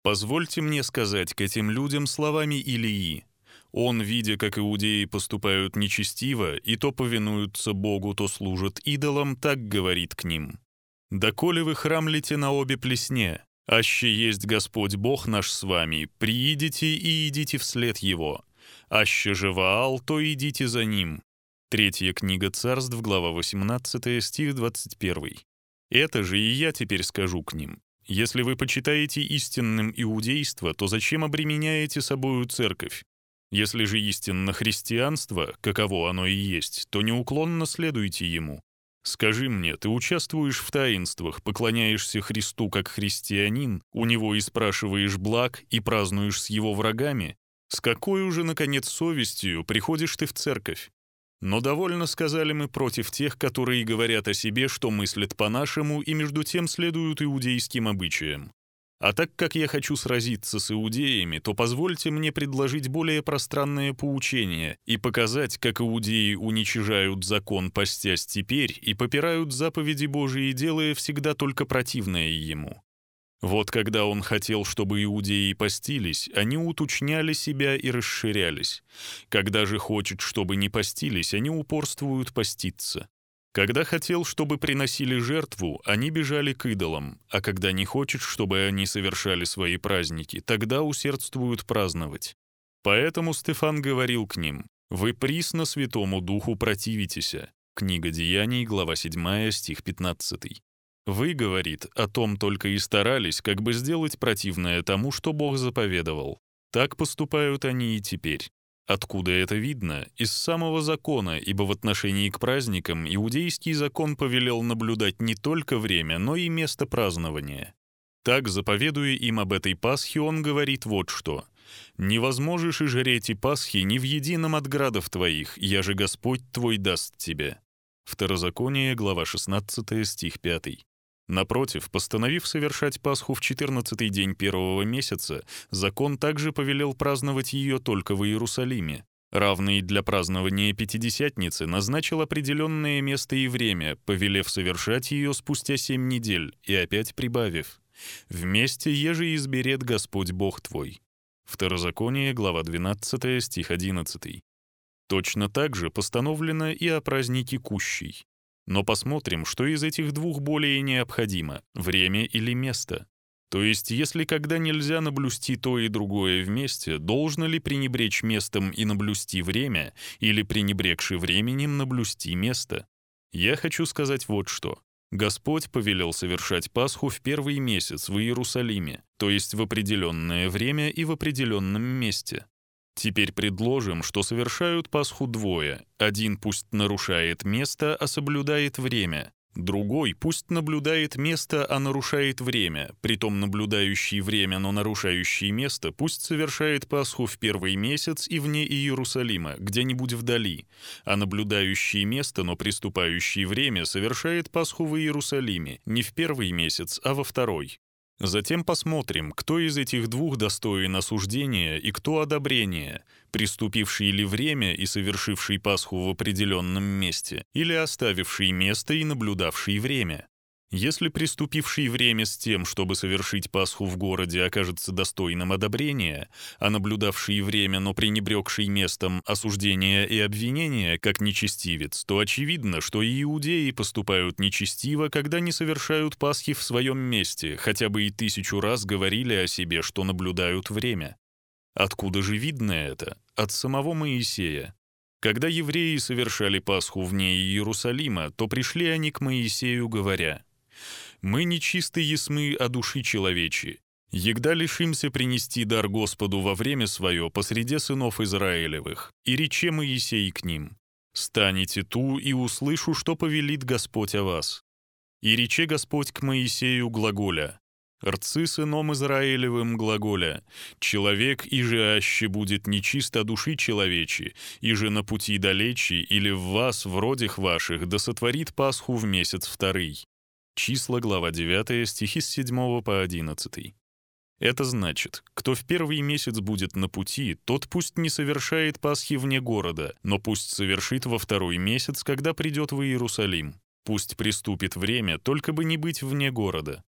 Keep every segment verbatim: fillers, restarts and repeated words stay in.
Позвольте мне сказать к этим людям словами Илии. Он, видя, как иудеи поступают нечестиво, и то повинуются Богу, то служат идолам, так говорит к ним. «Доколе вы храмлете на обе плесне, аще есть Господь Бог наш с вами, приидите и идите вслед Его. Аще же Ваал, то идите за ним». Третья книга Царств, глава восемнадцатая, стих двадцать первый. «Это же и я теперь скажу к ним. Если вы почитаете истинным иудейство, то зачем обременяете собою церковь? Если же истинно христианство, каково оно и есть, то неуклонно следуйте ему. Скажи мне, ты участвуешь в таинствах, поклоняешься Христу как христианин, у него и спрашиваешь благ, и празднуешь с его врагами? С какой уже, наконец, совестью приходишь ты в церковь? Но довольно сказали мы против тех, которые говорят о себе, что мыслят по-нашему, и между тем следуют иудейским обычаям. А так как я хочу сразиться с иудеями, то позвольте мне предложить более пространное поучение и показать, как иудеи уничижают закон, постясь теперь, и попирают заповеди Божии, делая всегда только противное ему. Вот когда он хотел, чтобы иудеи постились, они уточняли себя и расширялись. Когда же хочет, чтобы не постились, они упорствуют поститься. Когда хотел, чтобы приносили жертву, они бежали к идолам, а когда не хочет, чтобы они совершали свои праздники, тогда усердствуют праздновать. Поэтому Стефан говорил к ним: «Вы присно Святому Духу противитеся». Книга Деяний, глава седьмая, стих пятнадцатый. «Вы, — говорит, — о том только и старались, как бы сделать противное тому, что Бог заповедовал. Так поступают они и теперь». Откуда это видно? Из самого закона, ибо в отношении к праздникам иудейский закон повелел наблюдать не только время, но и место празднования. Так, заповедуя им об этой Пасхе, он говорит вот что: «Не возможешь и жреть и Пасхи ни в едином от градов твоих, я же Господь твой даст тебе». Второзаконие, глава шестнадцатая, стих пятый. Напротив, постановив совершать Пасху в четырнадцатый день первого месяца, закон также повелел праздновать ее только в Иерусалиме. Равный для празднования Пятидесятницы назначил определенное место и время, повелев совершать ее спустя семь недель, и опять прибавив: «Вместе еже изберет Господь Бог твой». Второзаконие, глава двенадцатая, стих одиннадцатый. Точно так же постановлено и о празднике Кущей. Но посмотрим, что из этих двух более необходимо — время или место. То есть, если когда нельзя наблюсти то и другое вместе, должно ли пренебречь местом и наблюсти время, или, пренебрегши временем, наблюсти место? Я хочу сказать вот что. Господь повелел совершать Пасху в первый месяц в Иерусалиме, то есть в определенное время и в определенном месте. Теперь предложим, что совершают Пасху двое. Один пусть нарушает место, а соблюдает время. Другой пусть наблюдает место, а нарушает время. Притом наблюдающий время, но нарушающий место, пусть совершает Пасху в первый месяц и вне Иерусалима, где-нибудь вдали. А наблюдающий место, но приступающий время, совершает Пасху в Иерусалиме, не в первый месяц, а во второй. Затем посмотрим, кто из этих двух достоин осуждения и кто одобрения, приступивший ли время и совершивший Пасху в определенном месте, или оставивший место и наблюдавший время. Если приступивший время с тем, чтобы совершить Пасху в городе, окажется достойным одобрения, а наблюдавший время, но пренебрегший местом осуждения и обвинения, как нечестивец, то очевидно, что и иудеи поступают нечестиво, когда не совершают Пасхи в своем месте, хотя бы и тысячу раз говорили о себе, что наблюдают время. Откуда же видно это? От самого Моисея. Когда евреи совершали Пасху вне Иерусалима, то пришли они к Моисею, говоря: «Мы нечисты есмы о души человечи. Егда лишимся принести дар Господу во время свое посреди сынов Израилевых. И рече Моисей к ним: станете ту, и услышу, что повелит Господь о вас. И рече Господь к Моисею глаголя: рцы сыном Израилевым глаголя: человек иже аще будет нечист о души человечи, иже на пути далечи или в вас, в родях ваших, да сотворит Пасху в месяц вторый». Числа, глава девятая, стихи с седьмого по одиннадцатый. Это значит, кто в первый месяц будет на пути, тот пусть не совершает Пасхи вне города, но пусть совершит во второй месяц, когда придет в Иерусалим. Пусть приступит время, только бы не быть вне города.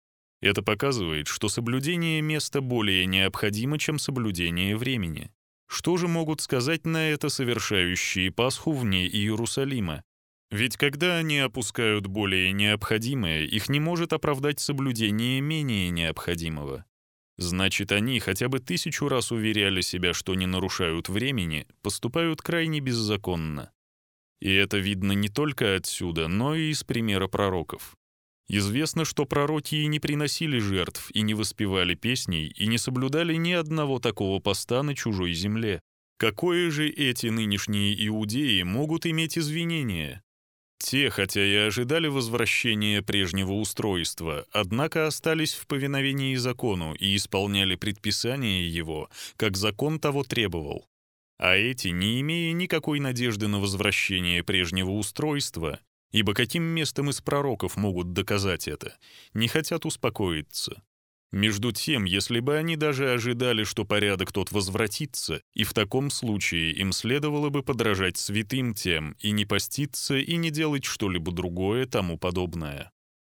Это показывает, что соблюдение места более необходимо, чем соблюдение времени. Что же могут сказать на это совершающие Пасху вне Иерусалима? Ведь когда они опускают более необходимое, их не может оправдать соблюдение менее необходимого. Значит, они хотя бы тысячу раз уверяли себя, что не нарушают времени, поступают крайне беззаконно. И это видно не только отсюда, но и из примера пророков. Известно, что пророки и не приносили жертв, и не воспевали песней, и не соблюдали ни одного такого поста на чужой земле. Какое же эти нынешние иудеи могут иметь извинение? Те, хотя и ожидали возвращения прежнего устройства, однако остались в повиновении закону и исполняли предписания его, как закон того требовал. А эти, не имея никакой надежды на возвращение прежнего устройства, ибо каким местом из пророков могут доказать это, не хотят успокоиться. Между тем, если бы они даже ожидали, что порядок тот возвратится, и в таком случае им следовало бы подражать святым тем и не поститься и не делать что-либо другое тому подобное.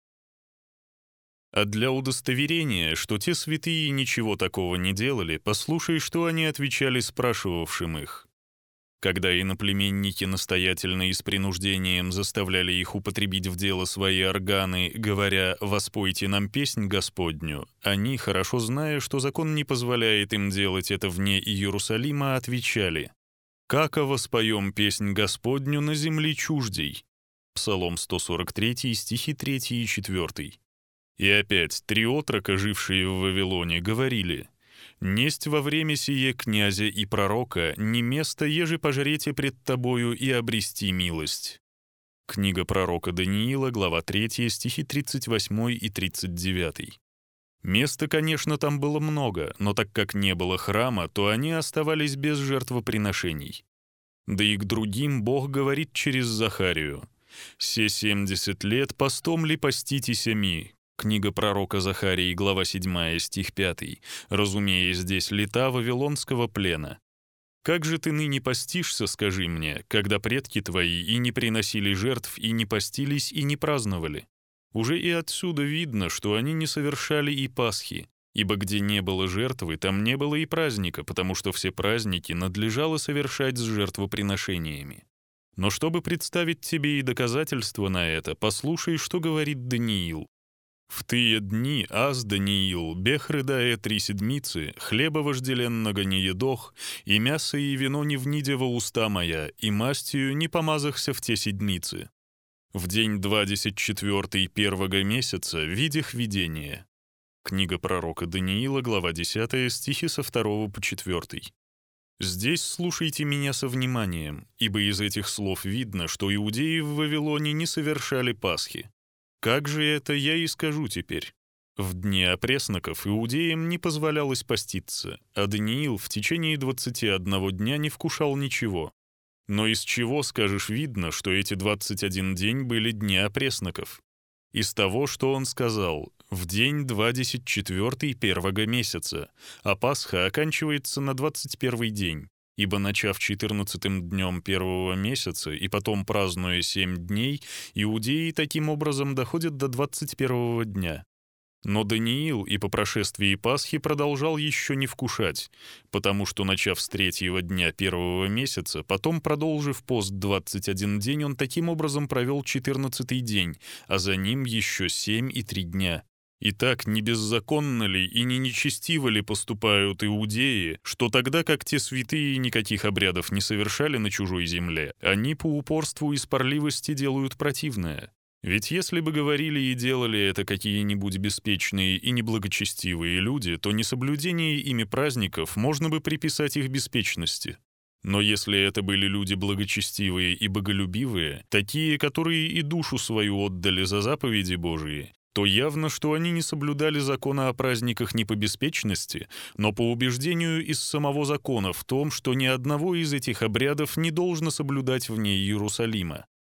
А для удостоверения, что те святые ничего такого не делали, послушай, что они отвечали спрашивавшим их. Когда иноплеменники настоятельно и с принуждением заставляли их употребить в дело свои органы, говоря «воспойте нам песнь Господню», они, хорошо зная, что закон не позволяет им делать это вне Иерусалима, отвечали «Како воспоем песнь Господню на земле чуждей?» Псалом сто сорок три, стихи три и четыре. И опять три отрока, жившие в Вавилоне, говорили «Несть во время сие князя и пророка не место, еже пожрете пред тобою и обрести милость». Книга пророка Даниила, глава третья, стихи тридцать восемь и тридцать девять. Места, конечно, там было много, но так как не было храма, то они оставались без жертвоприношений. Да и к другим Бог говорит через Захарию «Се семьдесят лет постом ли поститеся ми». Книга пророка Захарии, глава седьмая, стих пятый, разумея здесь лета вавилонского плена. «Как же ты ныне постишься, скажи мне, когда предки твои и не приносили жертв, и не постились, и не праздновали?» Уже и отсюда видно, что они не совершали и Пасхи, ибо где не было жертвы, там не было и праздника, потому что все праздники надлежало совершать с жертвоприношениями. Но чтобы представить тебе и доказательства на это, послушай, что говорит Даниил. «В тые дни аз, Даниил, бех рыдая три седмицы, хлеба вожделенного не едох, и мясо и вино не вниде во уста моя, и мастью не помазахся в те седмицы. В день двадцать четвёртый первого месяца видях видение». Книга пророка Даниила, глава десятая, стихи со второго по четвёртый. Здесь слушайте меня со вниманием, ибо из этих слов видно, что иудеи в Вавилоне не совершали Пасхи. Как же это, я и скажу теперь. В дни опресноков иудеям не позволялось поститься, а Даниил в течение двадцати одного дня не вкушал ничего. Но из чего, скажешь, видно, что эти двадцать один день были дни опресноков? Из того, что он сказал «в день двадцать четвёртый первого месяца», а Пасха оканчивается на двадцать первый день. Ибо, начав четырнадцатым днем первого месяца и потом празднуя семь дней, иудеи таким образом доходят до двадцать первого дня. Но Даниил и по прошествии Пасхи продолжал еще не вкушать, потому что, начав с третьего дня первого месяца, потом продолжив пост двадцать один день, он таким образом провел четырнадцатый день, а за ним еще семь и три дня. Итак, не беззаконно ли и не нечестиво ли поступают иудеи, что тогда как те святые никаких обрядов не совершали на чужой земле, они по упорству и спорливости делают противное? Ведь если бы говорили и делали это какие-нибудь беспечные и неблагочестивые люди, то несоблюдение ими праздников можно бы приписать их беспечности. Но если это были люди благочестивые и боголюбивые, такие, которые и душу свою отдали за заповеди Божии, то явно, что они не соблюдали закона о праздниках не по беспечности, но по убеждению из самого закона в том, что ни одного из этих обрядов не должно соблюдать вне Иерусалима.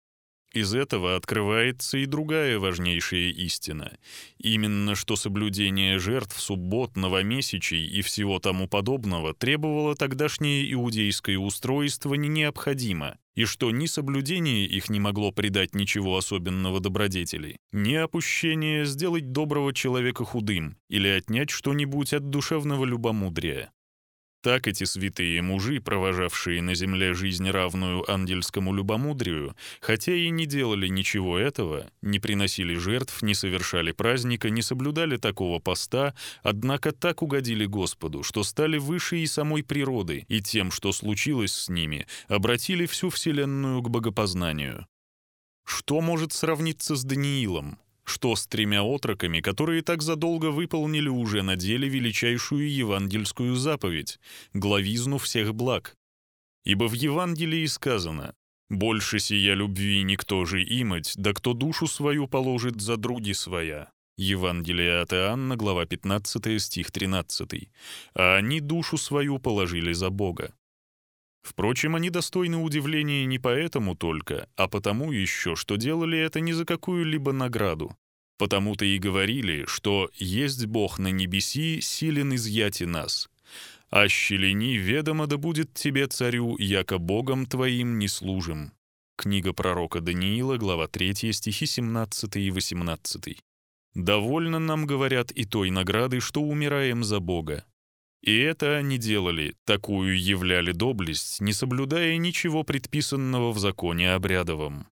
Из этого открывается и другая важнейшая истина. Именно что соблюдение жертв, суббот, новомесячий и всего тому подобного требовало тогдашнее иудейское устройство не необходимо, и что ни соблюдение их не могло придать ничего особенного добродетели, ни опущение сделать доброго человека худым или отнять что-нибудь от душевного любомудрия. Так эти святые мужи, провожавшие на земле жизнь, равную ангельскому любомудрию, хотя и не делали ничего этого, не приносили жертв, не совершали праздника, не соблюдали такого поста, однако так угодили Господу, что стали выше и самой природы, и тем, что случилось с ними, обратили всю вселенную к богопознанию. Что может сравниться с Даниилом? Что с тремя отроками, которые так задолго выполнили уже на деле величайшую евангельскую заповедь — главизну всех благ? Ибо в Евангелии сказано: «Больше сия любви никто же имать, да кто душу свою положит за други своя». Евангелие от Иоанна, глава пятнадцатая, стих тринадцатый. «А они душу свою положили за Бога». Впрочем, они достойны удивления не поэтому только, а потому еще, что делали это не за какую-либо награду. Потому-то и говорили, что «есть Бог на небеси, силен изъяти нас». «Аще лени, ведомо да будет тебе, царю, яко Богом твоим не служим». Книга пророка Даниила, глава третья, стихи семнадцатый и восемнадцатый. «Довольно нам, говорят, и той награды, что умираем за Бога». И это они делали, такую являли доблесть, не соблюдая ничего предписанного в законе обрядовом.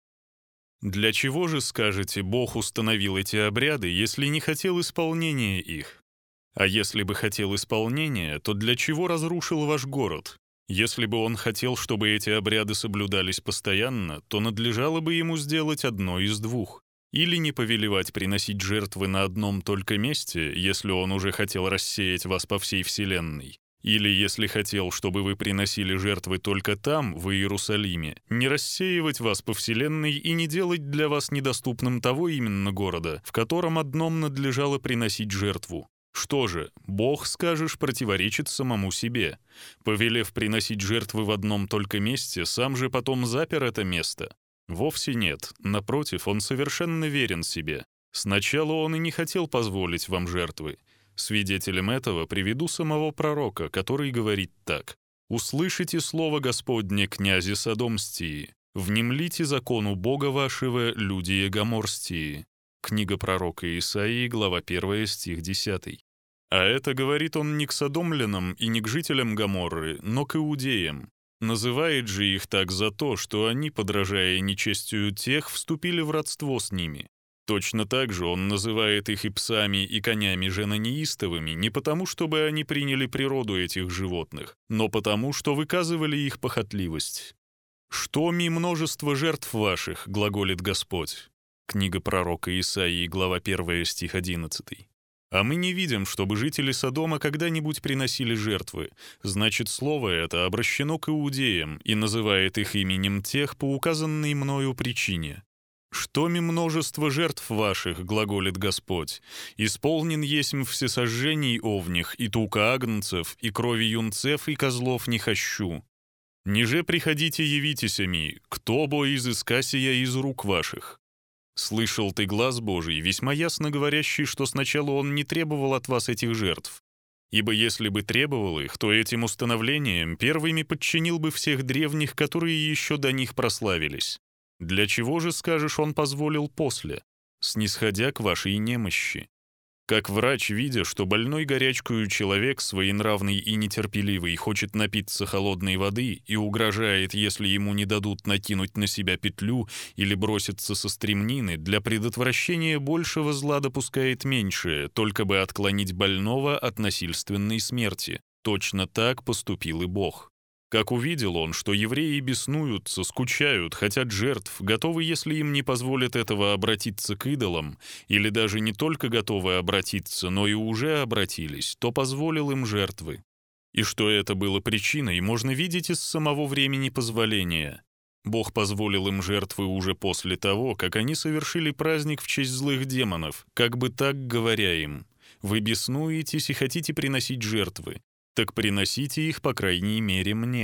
Для чего же, скажете, Бог установил эти обряды, если не хотел исполнения их? А если бы хотел исполнения, то для чего разрушил ваш город? Если бы он хотел, чтобы эти обряды соблюдались постоянно, то надлежало бы ему сделать одно из двух. Или не повелевать приносить жертвы на одном только месте, если он уже хотел рассеять вас по всей вселенной. Или, если хотел, чтобы вы приносили жертвы только там, в Иерусалиме, не рассеивать вас по вселенной и не делать для вас недоступным того именно города, в котором одном надлежало приносить жертву. Что же, Бог, скажешь, противоречит самому себе. Повелев приносить жертвы в одном только месте, сам же потом запер это место. Вовсе нет, напротив, он совершенно верен себе. Сначала он и не хотел позволить вам жертвы. Свидетелем этого приведу самого пророка, который говорит так: «Услышите слово Господне, князи Содомстии, внемлите закону Бога вашего, люди Гоморстии». Книга пророка Исаии, глава первая, стих десятый. А это говорит он не к содомлянам и не к жителям Гоморры, но к иудеям. Называет же их так за то, что они, подражая нечестию тех, вступили в родство с ними. Точно так же он называет их и псами, и конями женонеистовыми не потому, чтобы они приняли природу этих животных, но потому, что выказывали их похотливость. «Что ми множество жертв ваших, глаголит Господь». Книга пророка Исаии, глава первая, стих одиннадцатый. А мы не видим, чтобы жители Содома когда-нибудь приносили жертвы. Значит, слово это обращено к иудеям и называет их именем тех по указанной мною причине. «Что ми множество жертв ваших, глаголит Господь, исполнен есмь всесожжений овних, и тука агнцев, и крови юнцев, и козлов не хощу. Ниже приходите явитеся ми, кто бо изыска сия из рук ваших». Слышал ты глас Божий, весьма ясно говорящий, что сначала он не требовал от вас этих жертв. Ибо если бы требовал их, то этим установлением первыми подчинил бы всех древних, которые еще до них прославились. Для чего же, скажешь, он позволил после, снисходя к вашей немощи? Как врач, видя, что больной горячкою человек, своенравный и нетерпеливый, хочет напиться холодной воды и угрожает, если ему не дадут накинуть на себя петлю или броситься со стремнины, для предотвращения большего зла допускает меньшее, только бы отклонить больного от насильственной смерти. Точно так поступил и Бог. Как увидел он, что евреи беснуются, скучают, хотят жертв, готовы, если им не позволят этого, обратиться к идолам, или даже не только готовы обратиться, но и уже обратились, то позволил им жертвы. И что это было причиной, можно видеть из самого времени позволения. Бог позволил им жертвы уже после того, как они совершили праздник в честь злых демонов, как бы так говоря им: «Вы беснуетесь и хотите приносить жертвы. Так приносите их, по крайней мере, мне».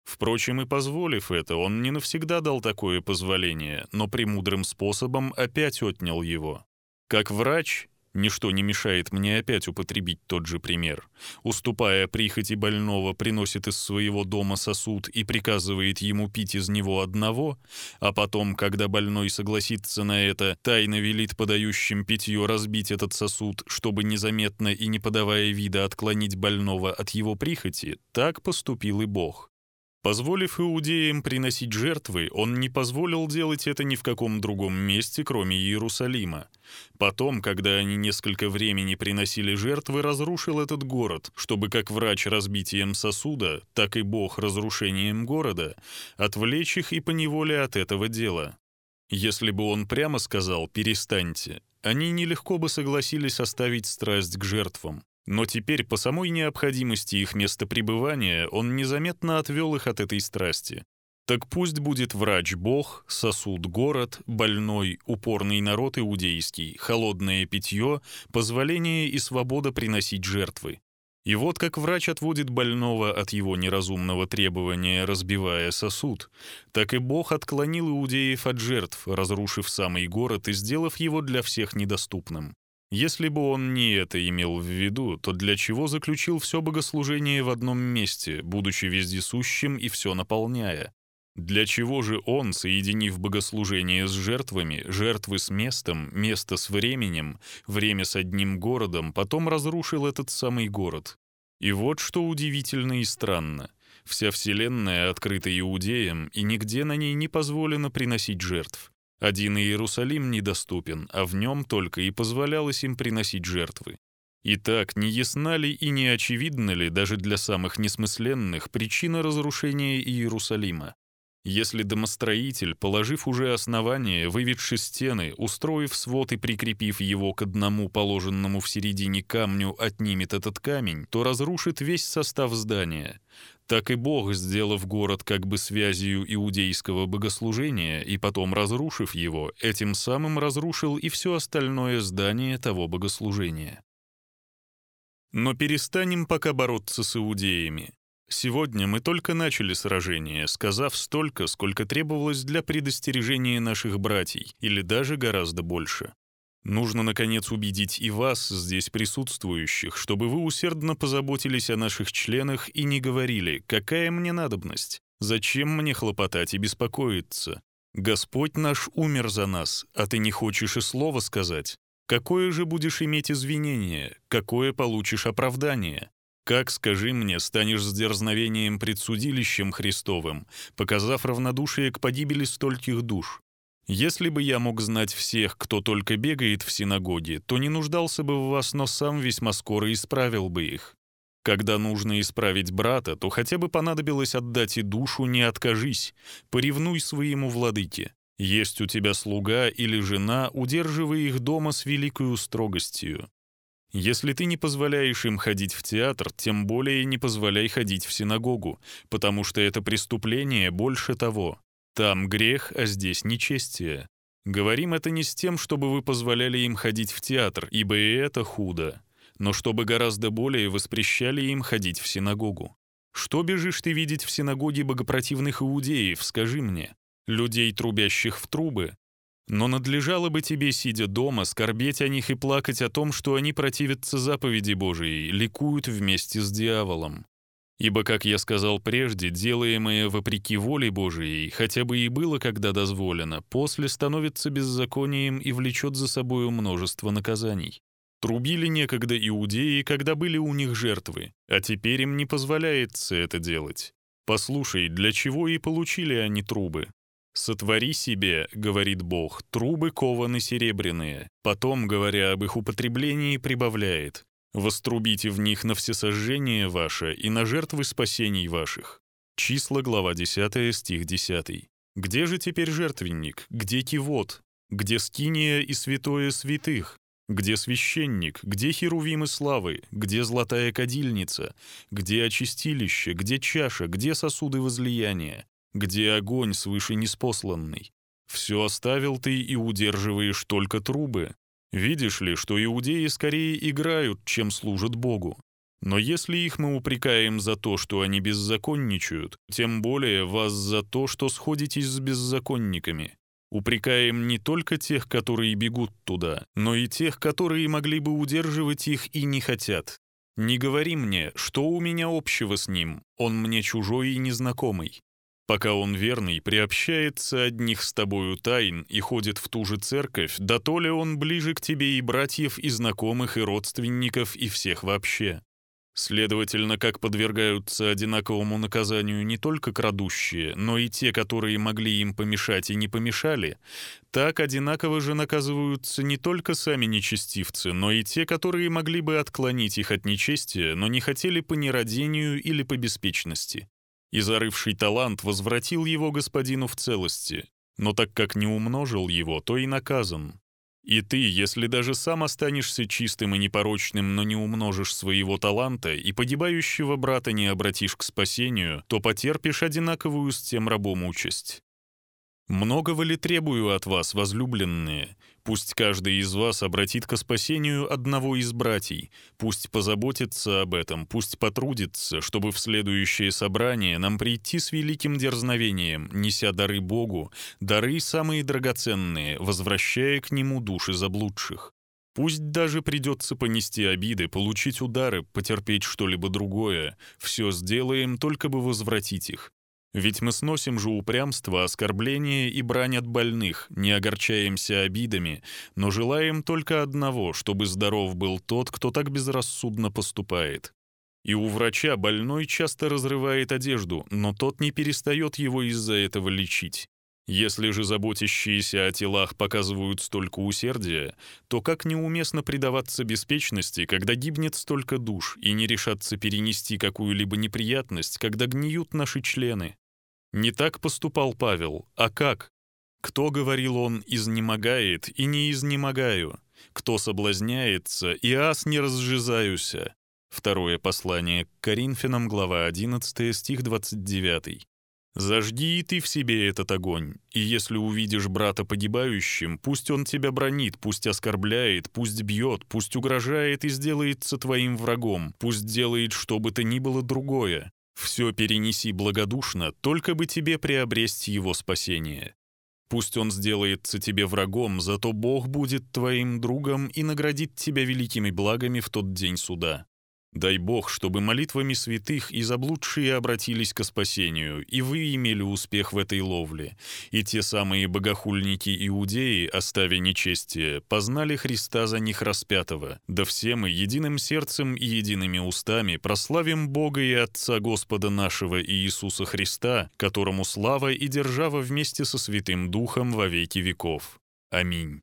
Впрочем, и позволив это, он не навсегда дал такое позволение, но премудрым способом опять отнял его. Как врач, ничто не мешает мне опять употребить тот же пример, уступая прихоти больного, приносит из своего дома сосуд и приказывает ему пить из него одного, а потом, когда больной согласится на это, тайно велит подающим питье разбить этот сосуд, чтобы незаметно и не подавая вида отклонить больного от его прихоти, так поступил и Бог. Позволив иудеям приносить жертвы, он не позволил делать это ни в каком другом месте, кроме Иерусалима. Потом, когда они несколько времени приносили жертвы, разрушил этот город, чтобы как врач разбитием сосуда, так и Бог разрушением города отвлечь их и поневоле от этого дела. Если бы он прямо сказал «перестаньте», они нелегко бы согласились оставить страсть к жертвам. Но теперь, по самой необходимости их места пребывания, он незаметно отвел их от этой страсти. Так пусть будет врач Бог, сосуд город, больной, упорный народ иудейский, холодное питье, позволение и свобода приносить жертвы. И вот как врач отводит больного от его неразумного требования, разбивая сосуд, так и Бог отклонил иудеев от жертв, разрушив самый город и сделав его для всех недоступным. Если бы он не это имел в виду, то для чего заключил все богослужение в одном месте, будучи вездесущим и все наполняя? Для чего же он, соединив богослужение с жертвами, жертвы с местом, место с временем, время с одним городом, потом разрушил этот самый город? И вот что удивительно и странно. Вся вселенная открыта иудеям, и нигде на ней не позволено приносить жертв. Один Иерусалим недоступен, а в нем только и позволялось им приносить жертвы. Итак, не ясна ли и не очевидна ли даже для самых несмысленных причина разрушения Иерусалима? Если домостроитель, положив уже основание, выведши стены, устроив свод и прикрепив его к одному положенному в середине камню, отнимет этот камень, то разрушит весь состав здания. Так и Бог, сделав город как бы связью иудейского богослужения и потом разрушив его, этим самым разрушил и все остальное здание того богослужения. Но перестанем пока бороться с иудеями. Сегодня мы только начали сражение, сказав столько, сколько требовалось для предостережения наших братьев, или даже гораздо больше. Нужно, наконец, убедить и вас, здесь присутствующих, чтобы вы усердно позаботились о наших членах и не говорили «какая мне надобность? Зачем мне хлопотать и беспокоиться? Господь наш умер за нас, а ты не хочешь и слова сказать. Какое же будешь иметь извинение? Какое получишь оправдание? Как, скажи мне, станешь с дерзновением пред судилищем Христовым, показав равнодушие к погибели стольких душ? Если бы я мог знать всех, кто только бегает в синагоге, то не нуждался бы в вас, но сам весьма скоро исправил бы их. Когда нужно исправить брата, то хотя бы понадобилось отдать и душу, не откажись, поревнуй своему владыке. Есть у тебя слуга или жена, удерживай их дома с великою строгостью. Если ты не позволяешь им ходить в театр, тем более не позволяй ходить в синагогу, потому что это преступление больше того. Там грех, а здесь нечестие. Говорим это не с тем, чтобы вы позволяли им ходить в театр, ибо и это худо, но чтобы гораздо более воспрещали им ходить в синагогу. Что бежишь ты видеть в синагоге богопротивных иудеев, скажи мне, людей, трубящих в трубы? Но надлежало бы тебе, сидя дома, скорбеть о них и плакать о том, что они противятся заповеди Божией, ликуют вместе с дьяволом. Ибо, как я сказал прежде, делаемое вопреки воле Божией, хотя бы и было когда дозволено, после становится беззаконием и влечет за собою множество наказаний. Трубили некогда иудеи, когда были у них жертвы, а теперь им не позволяется это делать. Послушай, для чего и получили они трубы? «Сотвори себе, — говорит Бог, — трубы кованы серебряные». Потом, говоря об их употреблении, прибавляет: «Вострубите в них на всесожжение ваше и на жертвы спасений ваших». Числа, глава десятая, стих десятый. Где же теперь жертвенник? Где кивот? Где скиния и святое святых? Где священник? Где херувимы славы? Где золотая кадильница? Где очистилище? Где чаша? Где сосуды возлияния? Где огонь свыше ниспосланный? Все оставил ты и удерживаешь только трубы. Видишь ли, что иудеи скорее играют, чем служат Богу? Но если их мы упрекаем за то, что они беззаконничают, тем более вас за то, что сходитесь с беззаконниками. Упрекаем не только тех, которые бегут туда, но и тех, которые могли бы удерживать их и не хотят. Не говори мне, что у меня общего с ним, он мне чужой и незнакомый. Пока он верный, приобщается одних с тобою тайн и ходит в ту же церковь, да то ли он ближе к тебе и братьев, и знакомых, и родственников, и всех вообще. Следовательно, как подвергаются одинаковому наказанию не только крадущие, но и те, которые могли им помешать и не помешали, так одинаково же наказываются не только сами нечестивцы, но и те, которые могли бы отклонить их от нечестия, но не хотели по нерадению или по беспечности. И зарывший талант возвратил его господину в целости, но так как не умножил его, то и наказан. И ты, если даже сам останешься чистым и непорочным, но не умножишь своего таланта и погибающего брата не обратишь к спасению, то потерпишь одинаковую с тем рабом участь. Многого ли требую от вас, возлюбленные? Пусть каждый из вас обратит ко спасению одного из братьей, пусть позаботится об этом, пусть потрудится, чтобы в следующее собрание нам прийти с великим дерзновением, неся дары Богу, дары самые драгоценные, возвращая к Нему души заблудших. Пусть даже придется понести обиды, получить удары, потерпеть что-либо другое, все сделаем, только бы возвратить их. Ведь мы сносим же упрямство, оскорбление и брань от больных, не огорчаемся обидами, но желаем только одного, чтобы здоров был тот, кто так безрассудно поступает. И у врача больной часто разрывает одежду, но тот не перестает его из-за этого лечить. Если же заботящиеся о телах показывают столько усердия, то как неуместно предаваться беспечности, когда гибнет столько душ, и не решаться перенести какую-либо неприятность, когда гниют наши члены? Не так поступал Павел, а как? Кто, говорил он, изнемогает, и не изнемогаю? Кто соблазняется, и аз не разжизаюся? Второе послание к Коринфянам, глава одиннадцатая, стих двадцать девятый. «Зажги и ты в себе этот огонь, и если увидишь брата погибающим, пусть он тебя бранит, пусть оскорбляет, пусть бьет, пусть угрожает и сделается твоим врагом, пусть делает что бы то ни было другое. Все перенеси благодушно, только бы тебе приобрести его спасение. Пусть он сделается тебе врагом, зато Бог будет твоим другом и наградит тебя великими благами в тот день суда. Дай Бог, чтобы молитвами святых и заблудшие обратились ко спасению, и вы имели успех в этой ловле, и те самые богохульники-иудеи, оставя нечестие, познали Христа за них распятого. Да все мы единым сердцем и едиными устами прославим Бога и Отца Господа нашего Иисуса Христа, которому слава и держава вместе со Святым Духом во веки веков. Аминь.